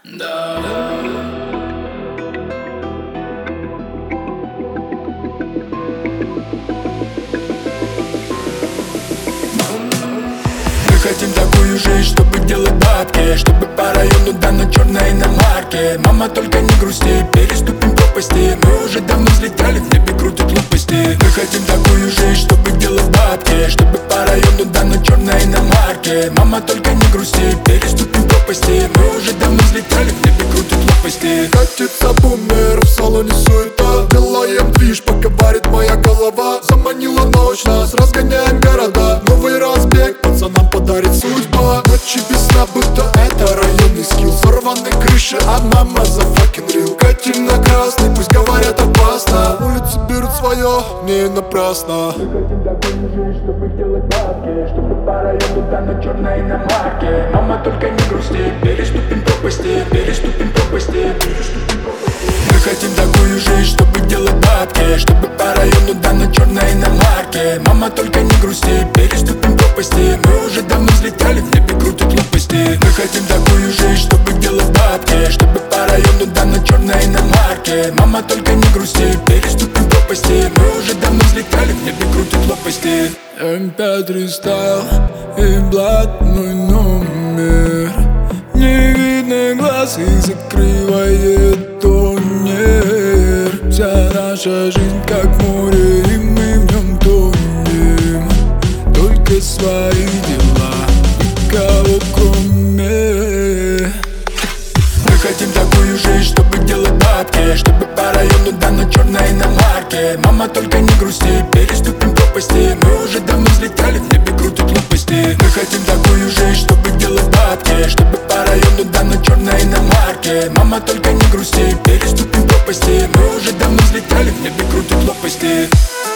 Мы хотим такую жизнь, чтобы делать бабки, чтобы по району, да на черной иномарке. Мама, только не грусти, переступим пропасти. Мы уже давно взлетали, в небе крутят лопасти. Мы хотим такую жизнь, чтобы делать бабки, чтобы по району, да на черной иномарке. Мама, только не грусти, переступим пропасти. Мы уже давно взлетали, в небе крутят лопасти. Катится бумер, в салоне суета. Делаем движ, пока варит моя голова. Заманила ночь, нас разгоняем города. Новый разбег пацанам подарит судьба. Ночи без сна, будто это районный скилл. Сорваны крыши, одна мазафакин рил. Катим на красный, пусть говорят опасно. Улицы берут свое, не напрасно. Мы хотим такую жизнь, чтобы делать бабки, чтобы по району, да на черной иномарке. Мама, только не грусти, переступим пропасти, переступим пропасти, переступим пропасти. Мы хотим такую жизнь, чтобы делать бабки, чтобы по району, да на черной иномарке. Мама, только не грусти, переступим пропасти. Мы уже давно взлетали, в небе крутят лопасти. Мы хотим такую жизнь, чтобы делать бабки, чтобы по району, да на черной иномарке. Мама, только не грусти, переступим пропасти. Мы уже давно взлетали, в небе крутят лопасти. М5 рестайл и блатной номер. Не видно глаз и закрывает тонер. Вся наша жизнь как море, и мы в нем тонем. Только свои дела, никого кроме. Мы хотим такую жизнь, чтобы делать бабки, чтобы по району, да на черной иномарке. Мама, только не грусти, переступим пропасти. Мы уже давно взлетали, в небе крутят лопасти. Мы хотим такую жизнь, чтобы делать бабки, чтобы по району, да на черной иномарке. Мама, только не грусти, переступим пропасти. Мы уже давно взлетали, в небе крутят лопасти.